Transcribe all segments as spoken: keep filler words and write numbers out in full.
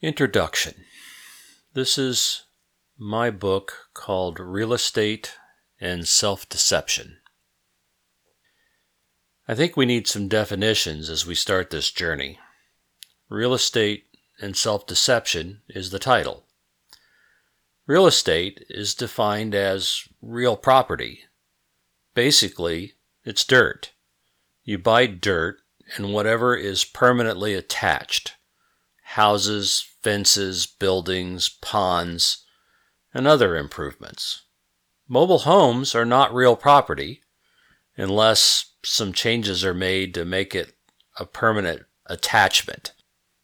Introduction. This is my book called Real Estate and Self-Deception. I think we need some definitions as we start this journey. Real estate and self-deception is the title. Real estate is defined as real property. Basically, it's dirt. You buy dirt and whatever is permanently attached. Houses, fences, buildings, ponds, and other improvements. Mobile homes are not real property unless some changes are made to make it a permanent attachment.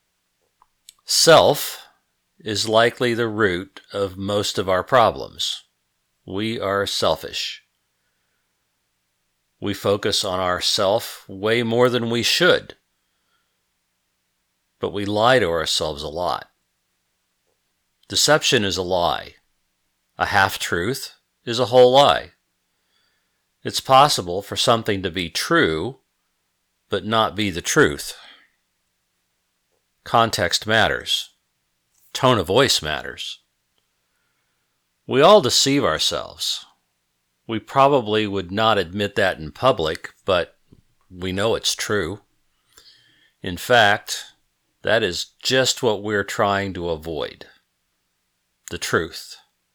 Self is likely the root of most of our problems. We are selfish. We focus on ourself way more than we should. But we lie to ourselves a lot. Deception is a lie. A half-truth is a whole lie. It's possible for something to be true, but not be the truth. Context matters. Tone of voice matters. We all deceive ourselves. We probably would not admit that in public, but we know it's true. In fact, that is just what we're trying to avoid. The truth.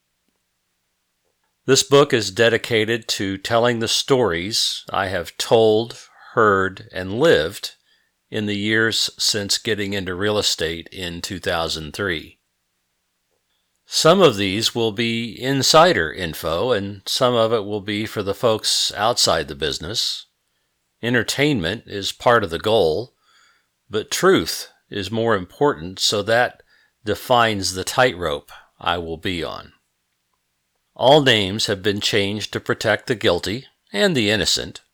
This book is dedicated to telling the stories I have told, heard, and lived in the years since getting into real estate in two thousand three. Some of these will be insider info, and some of it will be for the folks outside the business. Entertainment is part of the goal, but truth is more important, so that defines the tightrope I will be on. All names have been changed to protect the guilty and the innocent.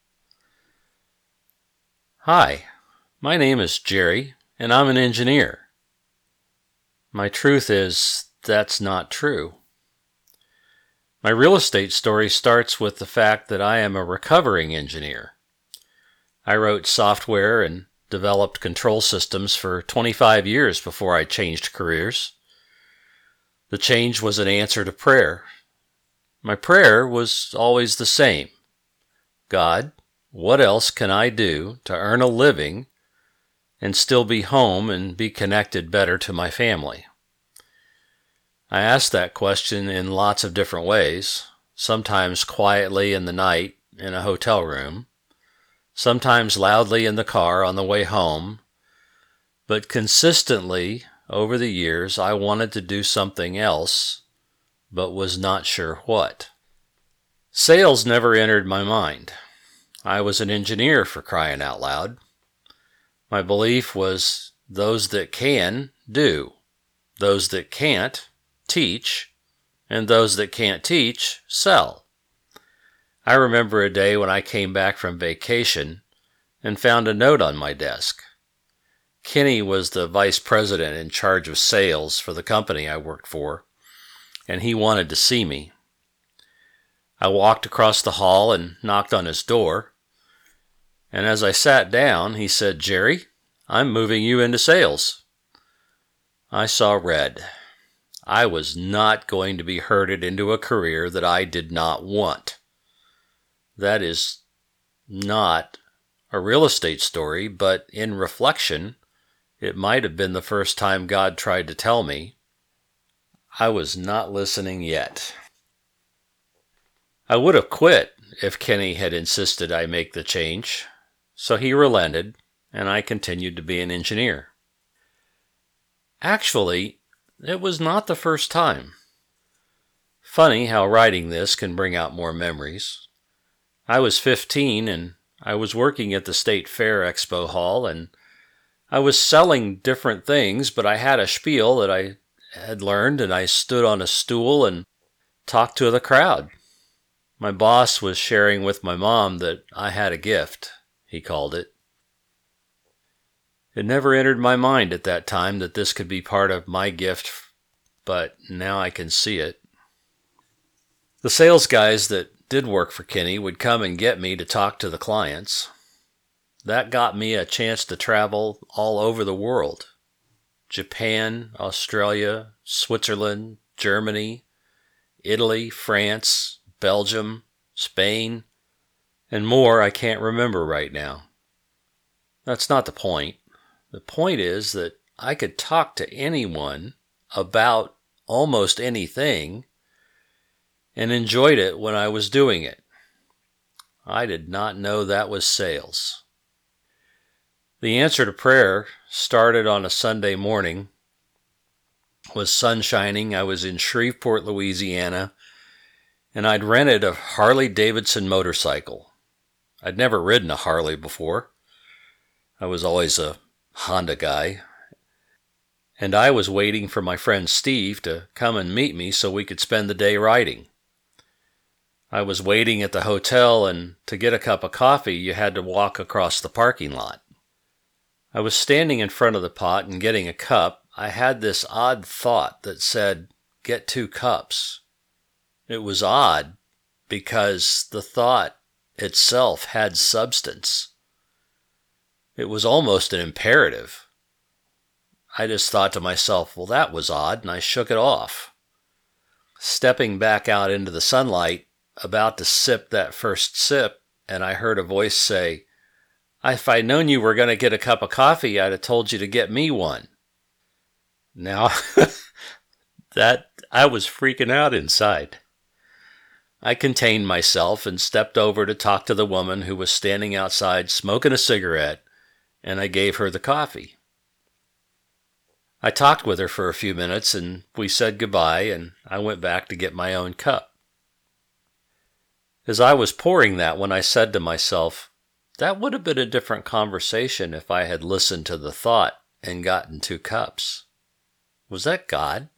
Hi, my name is Jerry, and I'm an engineer. My truth is, that's not true. My real estate story starts with the fact that I am a recovering engineer. I wrote software and developed control systems for twenty-five years before I changed careers. The change was an answer to prayer. My prayer was always the same. God, what else can I do to earn a living and still be home and be connected better to my family? I asked that question in lots of different ways, sometimes quietly in the night in a hotel room, sometimes loudly in the car on the way home, but consistently over the years I wanted to do something else, but was not sure what. Sales never entered my mind. I was an engineer, for crying out loud. My belief was those that can, do. Those that can't, teach. And those that can't teach, sell. I remember a day when I came back from vacation and found a note on my desk. Kenny was the vice president in charge of sales for the company I worked for, and he wanted to see me. I walked across the hall and knocked on his door, and as I sat down, he said, "Jerry, I'm moving you into sales." I saw red. I was not going to be herded into a career that I did not want. That is not a real estate story, but in reflection, it might have been the first time God tried to tell me. I was not listening yet. I would have quit if Kenny had insisted I make the change, so he relented, and I continued to be an engineer. Actually, it was not the first time. Funny how writing this can bring out more memories. I was fifteen and I was working at the State Fair Expo Hall, and I was selling different things, but I had a spiel that I had learned, and I stood on a stool and talked to the crowd. My boss was sharing with my mom that I had a gift, he called it. It never entered my mind at that time that this could be part of my gift, but now I can see it. The sales guys that did work for Kenny would come and get me to talk to the clients. That got me a chance to travel all over the world. Japan, Australia, Switzerland, Germany, Italy, France, Belgium, Spain, and more I can't remember right now. That's not the point. The point is that I could talk to anyone about almost anything and enjoyed it when I was doing it. I did not know that was sales. The answer to prayer started on a Sunday morning. It was sun shining. I was in Shreveport, Louisiana, and I'd rented a Harley Davidson motorcycle. I'd never ridden a Harley before. I was always a Honda guy. And I was waiting for my friend Steve to come and meet me so we could spend the day riding. I was waiting at the hotel, and to get a cup of coffee, you had to walk across the parking lot. I was standing in front of the pot and getting a cup. I had this odd thought that said, "Get two cups." It was odd because the thought itself had substance. It was almost an imperative. I just thought to myself, well, that was odd, and I shook it off. Stepping back out into the sunlight, about to sip that first sip, and I heard a voice say, "If I'd known you were going to get a cup of coffee, I'd have told you to get me one." Now, that I was freaking out inside. I contained myself and stepped over to talk to the woman who was standing outside smoking a cigarette, and I gave her the coffee. I talked with her for a few minutes, and we said goodbye, and I went back to get my own cup. As I was pouring that one, I said to myself, that would have been a different conversation if I had listened to the thought and gotten two cups. Was that God?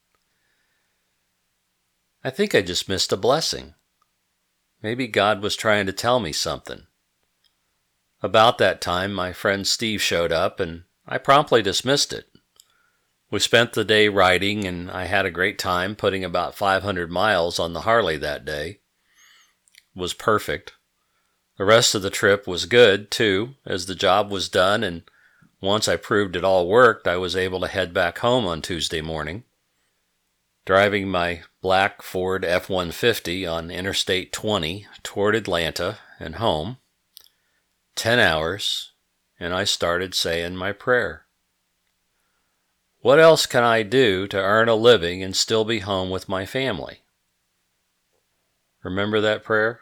I think I just missed a blessing. Maybe God was trying to tell me something. About that time, my friend Steve showed up, and I promptly dismissed it. We spent the day riding, and I had a great time putting about five hundred miles on the Harley that day. It was perfect. The rest of the trip was good, too, as the job was done, and once I proved it all worked, I was able to head back home on Tuesday morning. Driving my black Ford F one fifty on Interstate twenty toward Atlanta and home, ten hours, and I started saying my prayer. What else can I do to earn a living and still be home with my family? Remember that prayer?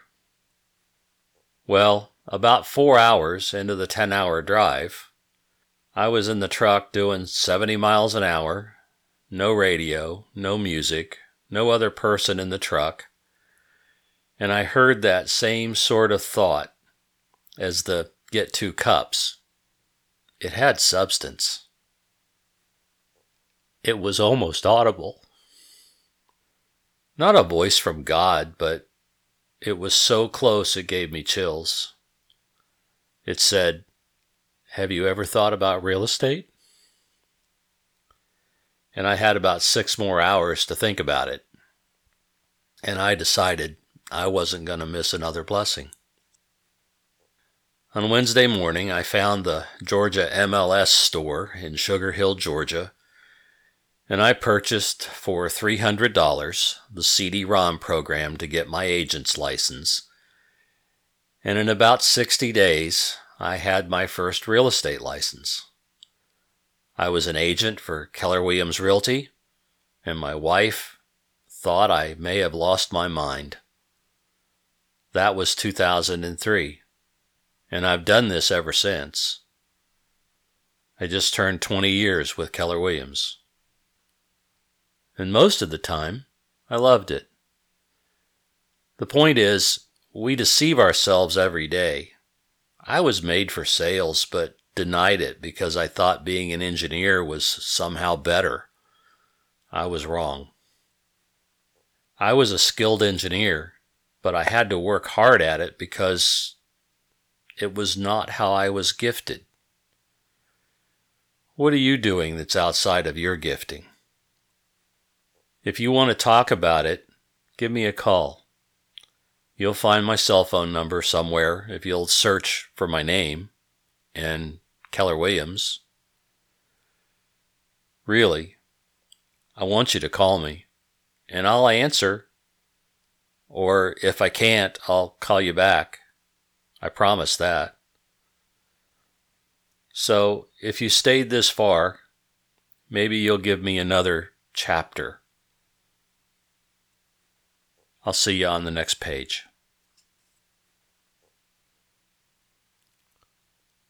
Well, about four hours into the ten-hour drive, I was in the truck doing seventy miles an hour, no radio, no music, no other person in the truck, and I heard that same sort of thought as the "get two cups." It had substance. It was almost audible. Not a voice from God, but it was so close it gave me chills. It said, "Have you ever thought about real estate?" And I had about six more hours to think about it. And I decided I wasn't going to miss another blessing. On Wednesday morning, I found the Georgia M L S store in Sugar Hill, Georgia, and I purchased for three hundred dollars the C D ROM program to get my agent's license. And in about sixty days, I had my first real estate license. I was an agent for Keller Williams Realty, and my wife thought I may have lost my mind. That was two thousand three, and I've done this ever since. I just turned twenty years with Keller Williams. And most of the time, I loved it. The point is, we deceive ourselves every day. I was made for sales, but denied it because I thought being an engineer was somehow better. I was wrong. I was a skilled engineer, but I had to work hard at it because it was not how I was gifted. What are you doing that's outside of your gifting? If you want to talk about it, give me a call. You'll find my cell phone number somewhere if you'll search for my name and Keller Williams. really, I want you to call me, and I'll answer. Or if I can't, I'll call you back. I promise that. So if you stayed this far, maybe you'll give me another chapter. I'll see you on the next page.